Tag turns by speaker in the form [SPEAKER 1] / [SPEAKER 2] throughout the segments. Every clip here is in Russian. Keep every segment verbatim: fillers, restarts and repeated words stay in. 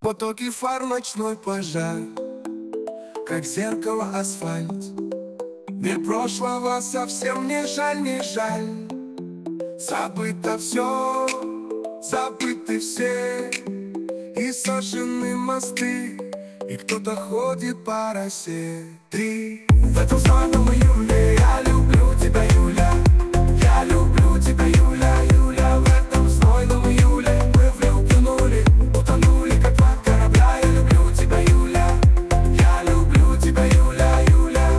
[SPEAKER 1] Потоки фар, ночной пожар, как зеркало асфальт. Мне прошлого совсем не жаль, не жаль. Забыто все, забыты все, и сожжены мосты, и кто-то ходит по росе. Три. В этом знойном июле я люблю тебя, Юля. Я люблю тебя, Юля, Юля. В этом знойном июле мы влюбленули, утонули, как два корабля. Я люблю тебя, Юля. Я люблю тебя, Юля, Юля.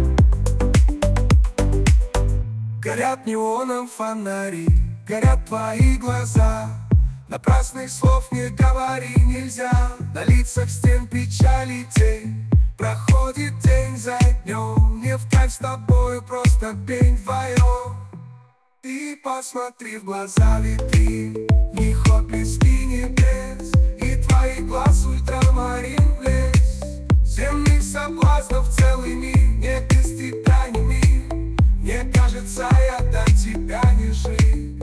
[SPEAKER 1] Горят неоном фонари, горят твои глаза. Напрасных слов не говори, нельзя. На лицах стен печали тень. Проходит день за днем, не вправь с тобою, просто пень вдвоем. Ты посмотри в глаза витрин, ни ход близки небес, и твои глаз ультрамарин лес. Земных соблазнов целый мир, не без тебя не мир. Мне кажется, я до тебя не жив.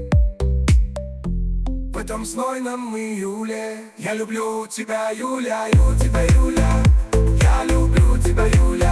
[SPEAKER 1] В этом знойном июле я люблю тебя, Юля, люблю тебя, Юля. Я люблю тебя, Юля.